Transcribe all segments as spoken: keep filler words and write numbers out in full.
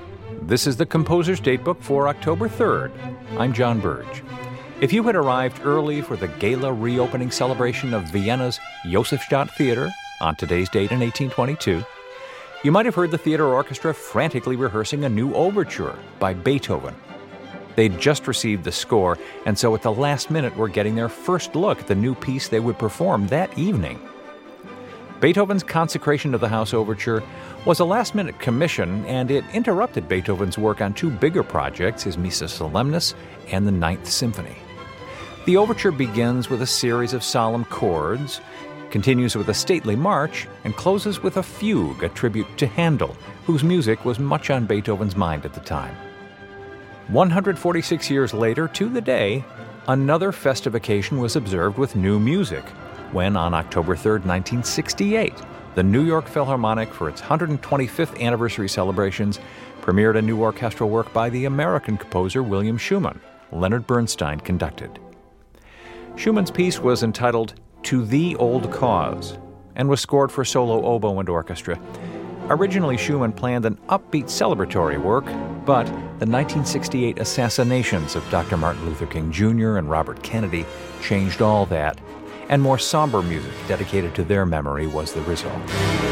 This is the Composer's Datebook for October third. I'm John Burge. If you had arrived early for the gala reopening celebration of Vienna's Josefstadt Theater on today's date in eighteen twenty-two, you might have heard the theater orchestra frantically rehearsing a new overture by Beethoven. They'd just received the score, and so at the last minute were getting their first look at the new piece they would perform that evening. Beethoven's Consecration of the House Overture was a last-minute commission, and it interrupted Beethoven's work on two bigger projects, his Missa Solemnis and the Ninth Symphony. The overture begins with a series of solemn chords, continues with a stately march, and closes with a fugue, a tribute to Handel, whose music was much on Beethoven's mind at the time. one hundred forty-six years later, to the day, another festive occasion was observed with new music, when on October third, nineteen sixty-eight, the New York Philharmonic, for its one hundred twenty-fifth anniversary celebrations, premiered a new orchestral work by the American composer William Schumann. Leonard Bernstein conducted. Schumann's piece was entitled To Thee Old Cause and was scored for solo oboe and orchestra. Originally, Schumann planned an upbeat celebratory work, but the nineteen sixty-eight assassinations of Doctor Martin Luther King Junior and Robert Kennedy changed all that, and more somber music dedicated to their memory was the result.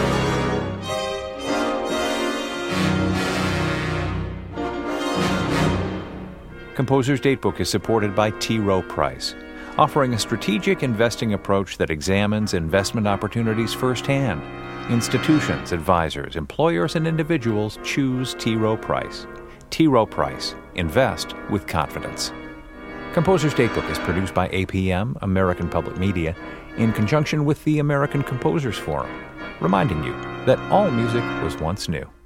Composer's Datebook is supported by T. Rowe Price, offering a strategic investing approach that examines investment opportunities firsthand. Institutions, advisors, employers, and individuals choose T. Rowe Price. T. Rowe Price. Invest with confidence. Composer's Datebook is produced by A P M, American Public Media, in conjunction with the American Composers Forum, reminding you that all music was once new.